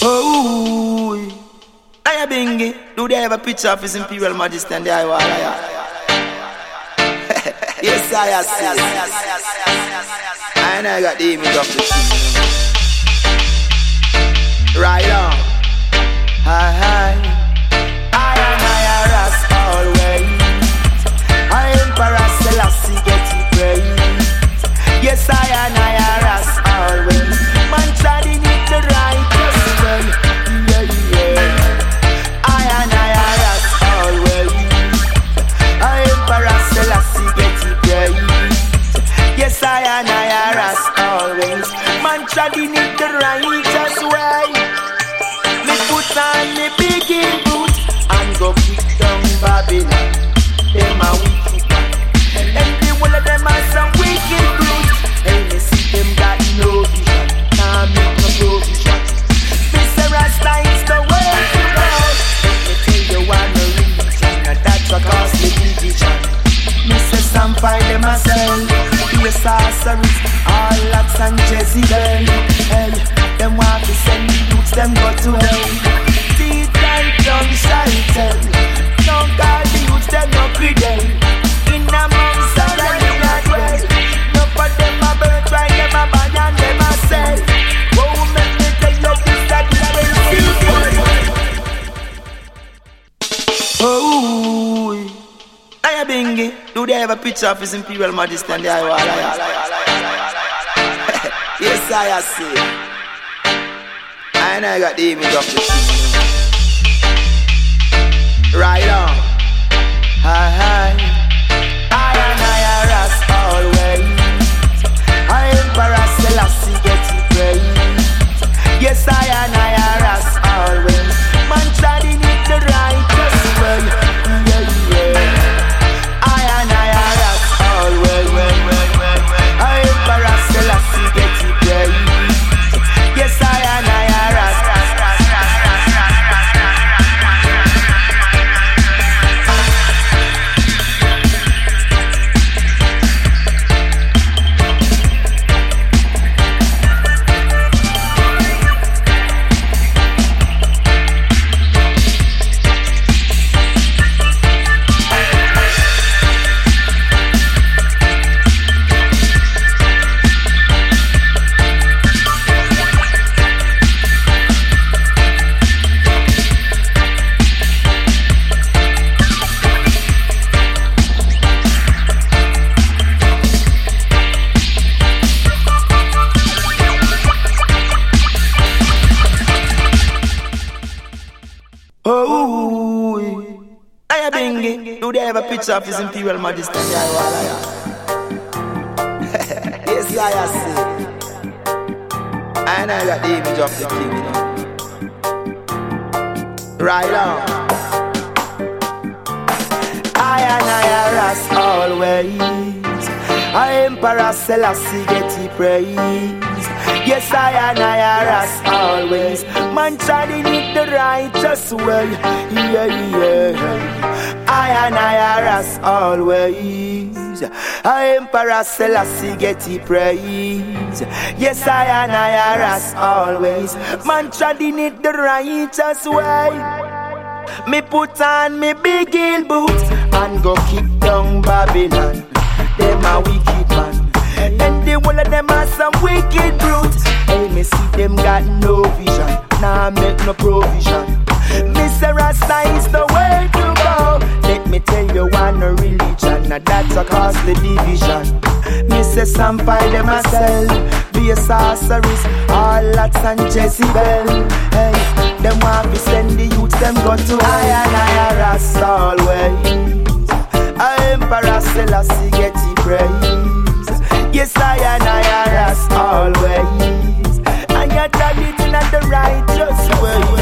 Oh, I bingy. Do they have a picture of His Imperial Majesty and the Iwala? Yes, I see. And I got the image of the king. Right on. Hi. I ras always. I Emperor Selassie get it praise. Yes, I ras always. Man tried in it the righteous way. Yeah. I ras always. I Emperor Selassie get it praise. Yes, I ras always. Man tried in it the righteous way. Me put on me big boot and go kick down Babylon. Them a wicked man, and the one of them are some wicked brutes. Hey, me see them got no vision, nah make no provision. Mr. Rasta is the way to go. Let me tell you one religion, and that's what cause the division. Mr. Sam find them a sell, be a sorceress, all lots and Jezebel. Hey, them want to send the youths, them go to hell. Teeth and tongue shall tell. Don't call the youths, them no credel. In a month's time, them in that way. No for them a birthright, them a bad and them a sell. Oh, make me tell you this, that is a real. Oh, I bingy. Do they have a picture of His Imperial Majesty and the Iwala? Yes, I see. And I got the image of the king. Right on. Hi. I ras always. I Emperor Selassie get it praise. Yes, I ras always. Man tried in it the righteous way. Yeah. I ras always. I Emperor Selassie get it praise. Yes, I ras. Oh, I bingy. Do they have a picture of His Imperial Majesty and the Iwala? Yes, I see. And I got the image of the king, you know. Right on. I ras always. I Emperor Selassie get it praise. Yes, I ras always. Man tried in it the righteous way. Yeah. I ras always. I Emperor Selassie get it praise. Yes, I ras always. Man tried in it the righteous way. Me put on me big heel boots and go kick down Babylon. Them a wicked man, and the one of them are some wicked brutes. Hey, me see them got no vision, nah make no provision. Mr. Rasta is the way to go. Let me tell you one religion, and that's a cause the division. Mr. Sam find them a sell, be a sorceress, all lots and Jezebel. Hey, them want to send the youths, them go to I ras always. I Emperor Selassie get it praise. Yes, I ras always. And you're done it in the righteous way.